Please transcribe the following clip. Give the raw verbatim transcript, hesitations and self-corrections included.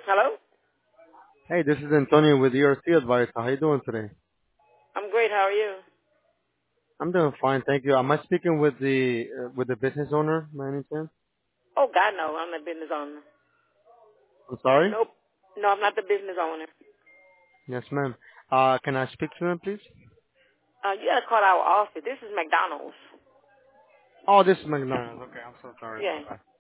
Hello? Hey, this is Antonio with E R C Advisor. How you doing today? I'm great. How are you? I'm doing fine, thank you. Am I speaking with the uh, with the business owner, by any chance? Oh, God, no. I'm the business owner. I'm sorry? Nope. No, I'm not the business owner. Yes, ma'am. Uh, can I speak to him, please? Uh, you got to call our office. This is McDonald's. Oh, this is McDonald's. Okay, I'm so sorry Yeah. about that.